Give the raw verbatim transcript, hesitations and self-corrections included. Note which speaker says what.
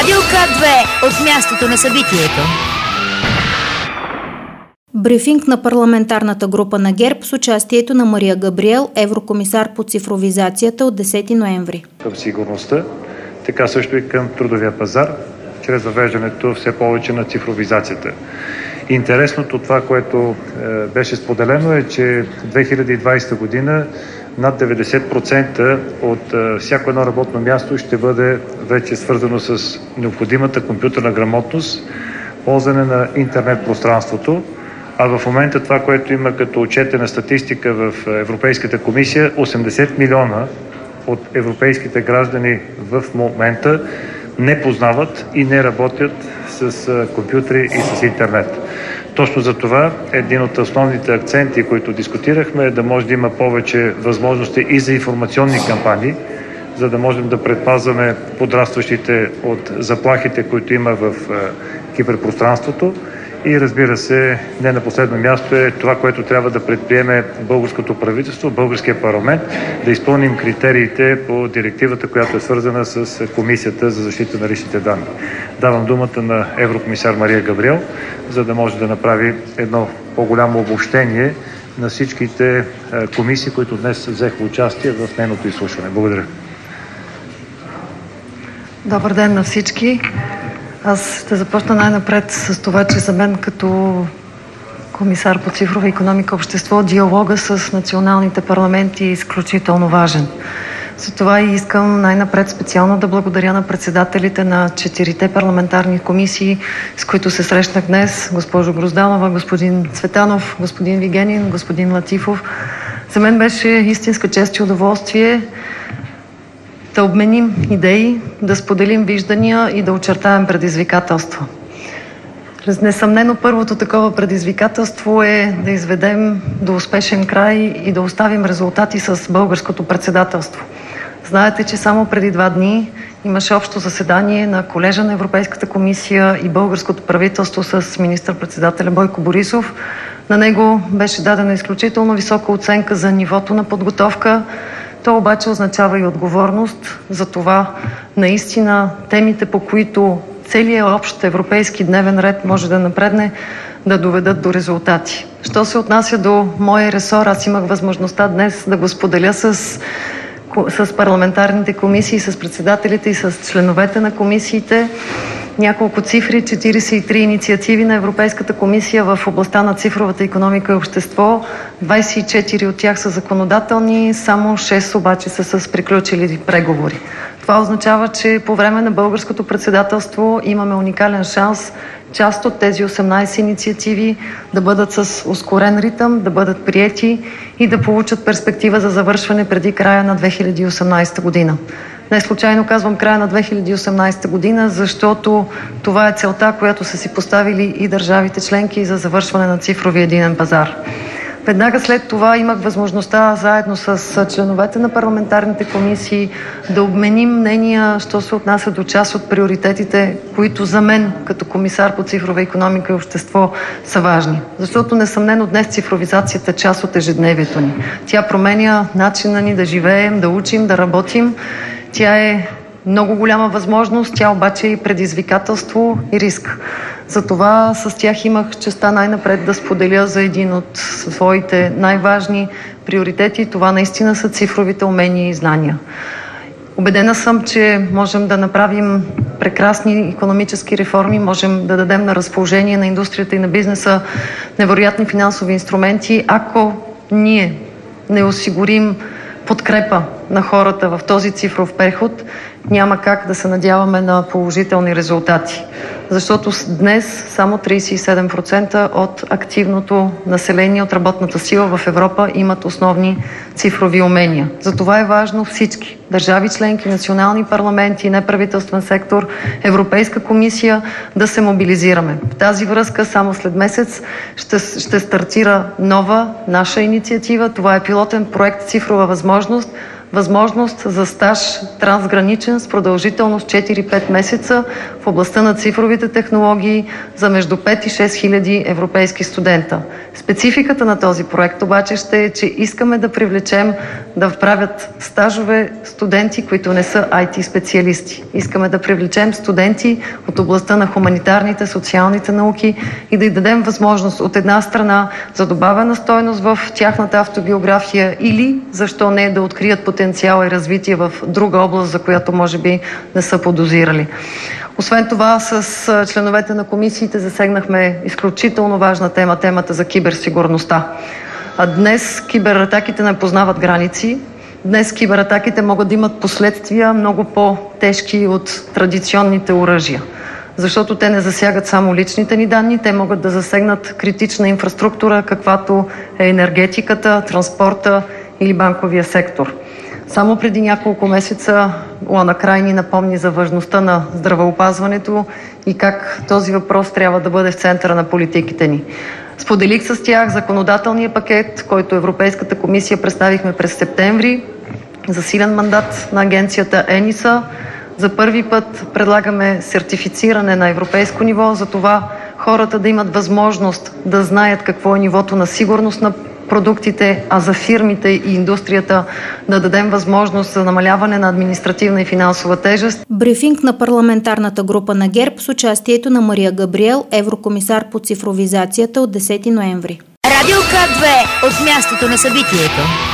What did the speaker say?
Speaker 1: Радио К две от мястото на събитието.
Speaker 2: Брифинг на парламентарната група на ГЕРБ с участието на Мария Габриел, еврокомисар по цифровизацията от десети ноември.
Speaker 3: Към сигурността, така също и към трудовия пазар, чрез въвеждането все повече на цифровизацията. Интересното това, което е, беше споделено е, че две хиляди и двадесета година над деветдесет процента от е, всяко едно работно място ще бъде вече свързано с необходимата компютърна грамотност, ползване на интернет пространството. А в момента това, което има като отчетена статистика в Европейската комисия, осемдесет милиона от европейските граждани в момента не познават и не работят с компютри и с интернет. Точно за това един от основните акценти, които дискутирахме, е да може да има повече възможности и за информационни кампании, за да можем да предпазваме подрастващите от заплахите, които има в киберпространството. И разбира се, не на последно място е това, което трябва да предприеме българското правителство, българския парламент, да изпълним критериите по директивата, която е свързана с Комисията за защита на личните данни. Давам думата на еврокомисар Мария Габриел, за да може да направи едно по-голямо обобщение на всичките комисии, които днес взеха участие в нейното изслушване. Благодаря.
Speaker 4: Добър ден на всички. Аз ще започна най-напред с това, че за мен като комисар по цифрова икономика и общество диалога с националните парламенти е изключително важен. Затова и искам най-напред специално да благодаря на председателите на четирите парламентарни комисии, с които се срещнах днес, госпожо Грозданова, господин Цветанов, господин Вигенин, господин Латифов. За мен беше истинска чест и удоволствие да обменим идеи, да споделим виждания и да очертаем предизвикателства. Несъмнено първото такова предизвикателство е да изведем до успешен край и да оставим резултати с българското председателство. Знаете, че само преди два дни имаше общо заседание на колежа на Европейската комисия и българското правителство с министър-председателя Бойко Борисов. На него беше дадена изключително висока оценка за нивото на подготовка. То обаче означава и отговорност за това наистина темите, по които целият общ европейски дневен ред може да напредне, да доведат до резултати. Що се отнася до моя ресор, аз имах възможността днес да го споделя с, с парламентарните комисии, с председателите и с членовете на комисиите. Няколко цифри, четиридесет и три инициативи на Европейската комисия в областта на цифровата икономика и общество. двадесет и четири от тях са законодателни, само шест обаче са с приключили преговори. Това означава, че по време на българското председателство имаме уникален шанс част от тези осемнадесет инициативи да бъдат с ускорен ритъм, да бъдат приети и да получат перспектива за завършване преди края на две хиляди и осемнадесета година. Не случайно казвам края на две хиляди и осемнадесета година, защото това е целта, която са си поставили и държавите членки за завършване на цифровия единен пазар. Веднага след това имах възможността заедно с членовете на парламентарните комисии да обменим мнения, що се отнася до част от приоритетите, които за мен като комисар по цифрова икономика и общество са важни. Защото несъмнено днес цифровизацията е част от ежедневието ни. Тя променя начина ни да живеем, да учим, да работим. Тя е много голяма възможност, тя обаче е и предизвикателство и риск. Затова с тях имах честта най-напред да споделя за един от своите най-важни приоритети. Това наистина са цифровите умения и знания. Убедена съм, че можем да направим прекрасни икономически реформи, можем да дадем на разположение на индустрията и на бизнеса невероятни финансови инструменти, ако ние не осигурим подкрепа на хората в този цифров преход, няма как да се надяваме на положителни резултати. Защото днес само тридесет и седем процента от активното население, от работната сила в Европа имат основни цифрови умения. Затова е важно всички държави членки, национални парламенти, неправителствен сектор, Европейска комисия да се мобилизираме. В тази връзка само след месец ще, ще стартира нова наша инициатива. Това е пилотен проект "Цифрова възможност", възможност за стаж трансграничен с продължителност четири-пет месеца в областта на цифровите технологии за между пет и шест хиляди европейски студента. Спецификата на този проект обаче ще е, че искаме да привлечем да правят стажове студенти, които не са ай ти специалисти. Искаме да привлечем студенти от областта на хуманитарните, социалните науки и да й дадем възможност от една страна за добавена стойност в тяхната автобиография или, защо не, да открият потенциал и развитие в друга област, за която може би не са подозирали. Освен това, с членовете на комисиите засегнахме изключително важна тема, темата за киберсигурността. А днес кибератаките не познават граници. Днес кибератаките могат да имат последствия много по-тежки от традиционните оръжия, защото те не засягат само личните ни данни, те могат да засегнат критична инфраструктура, каквато е енергетиката, транспорта или банковия сектор. Само преди няколко месеца Лана Край ни напомни за важността на здравеопазването и как този въпрос трябва да бъде в центъра на политиките ни. Споделих с тях законодателния пакет, който Европейската комисия представихме през септември, засилен мандат на агенцията ЕНИСА. За първи път предлагаме сертифициране на европейско ниво, за това хората да имат възможност да знаят какво е нивото на сигурност на продуктите, а за фирмите и индустрията да дадем възможност за намаляване на административна и финансова тежест.
Speaker 2: Брифинг на парламентарната група на ГЕРБ с участието на Мария Габриел, еврокомисар по цифровизацията от десети ноември.
Speaker 1: Радио К две от мястото на събитието.